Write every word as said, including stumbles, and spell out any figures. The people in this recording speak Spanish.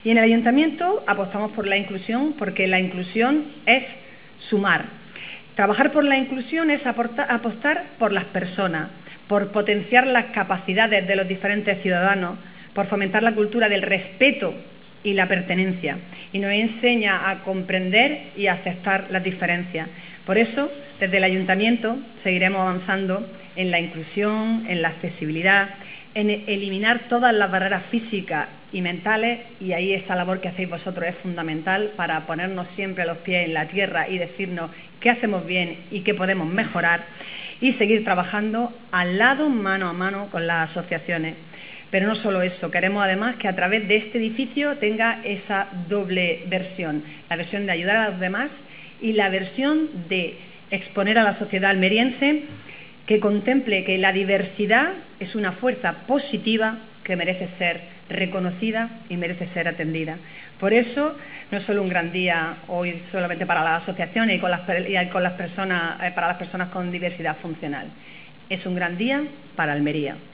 Y en el Ayuntamiento apostamos por la inclusión porque la inclusión es sumar. Trabajar por la inclusión es aportar, apostar por las personas, por potenciar las capacidades de los diferentes ciudadanos, por fomentar la cultura del respeto y la pertenencia. Y nos enseña a comprender y a aceptar las diferencias. Por eso, desde el Ayuntamiento seguiremos avanzando en la inclusión, en la accesibilidad, en eliminar todas las barreras físicas y mentales, y ahí esa labor que hacéis vosotros es fundamental para ponernos siempre los pies en la tierra y decirnos qué hacemos bien y qué podemos mejorar, y seguir trabajando al lado, mano a mano, con las asociaciones. Pero no solo eso, queremos además que a través de este edificio tenga esa doble versión, la versión de ayudar a los demás y la versión de exponer a la sociedad almeriense que contemple que la diversidad es una fuerza positiva que merece ser reconocida y merece ser atendida. Por eso, no es solo un gran día hoy solamente para las asociaciones y, con las, y con las personas, para las personas con diversidad funcional. Es un gran día para Almería.